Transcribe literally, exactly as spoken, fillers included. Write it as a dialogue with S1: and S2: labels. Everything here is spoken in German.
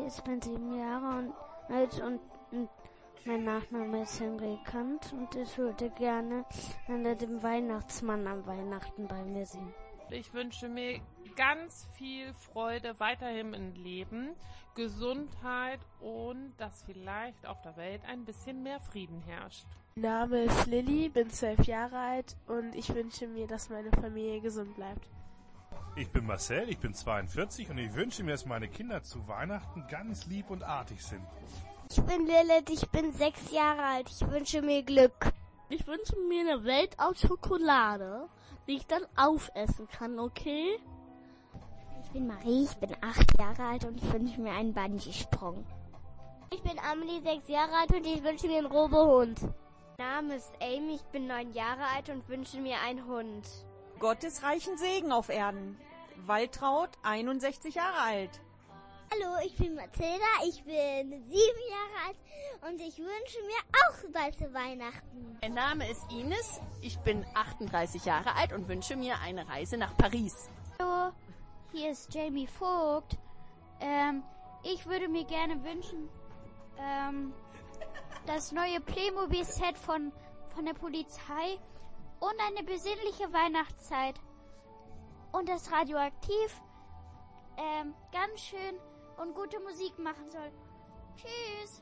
S1: Lilly, ich bin sieben Jahre alt und, und mein Nachname ist Henry Kant und ich würde gerne hinter dem Weihnachtsmann am Weihnachten bei mir singen.
S2: Ich wünsche mir ganz viel Freude weiterhin im Leben, Gesundheit und dass vielleicht auf der Welt ein bisschen mehr Frieden herrscht.
S3: Mein Name ist Lilly, bin zwölf Jahre alt und ich wünsche mir, dass meine Familie gesund bleibt.
S4: Ich bin Marcel, ich bin zweiundvierzig und ich wünsche mir, dass meine Kinder zu Weihnachten ganz lieb und artig sind.
S5: Ich bin Lilith, ich bin sechs Jahre alt, ich wünsche mir Glück.
S6: Ich wünsche mir eine Welt aus Schokolade, die ich dann aufessen kann, okay?
S5: Ich bin Marie, ich bin acht Jahre alt und ich wünsche mir einen Bungee-Sprung. Ich bin Amelie, sechs Jahre alt und ich wünsche mir einen Robohund. Mein Name ist Amy, ich bin neun Jahre alt und wünsche mir einen Hund.
S7: Gottes reichen Segen auf Erden. Waltraud, einundsechzig Jahre alt.
S8: Hallo, ich bin Mathilda, ich bin sieben Jahre alt und ich wünsche mir auch bald zu Weihnachten.
S9: Mein Name ist Ines, ich bin achtunddreißig Jahre alt und wünsche mir eine Reise nach Paris.
S10: Hallo, hier ist Jamie Vogt. Ähm, ich würde mir gerne wünschen, ähm, das neue Playmobil-Set von, von der Polizei und eine besinnliche Weihnachtszeit. Und das Radioaktiv ähm, ganz schön und gute Musik machen soll. Tschüss!